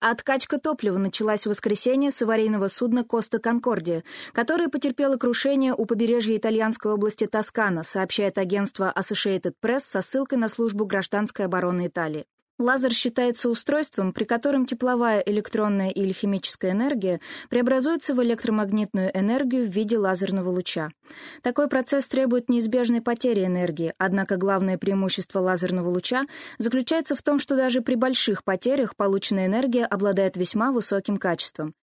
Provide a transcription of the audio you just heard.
Откачка топлива началась в воскресенье с аварийного судна «Коста Конкордия», которое потерпело крушение у побережья итальянской области Тоскана, сообщает агентство Associated Press со ссылкой на службу гражданской обороны Италии. Лазер считается устройством, при котором тепловая, электронная или химическая энергия преобразуется в электромагнитную энергию в виде лазерного луча. Такой процесс требует неизбежной потери энергии, однако главное преимущество лазерного луча заключается в том, что даже при больших потерях полученная энергия обладает весьма высоким качеством.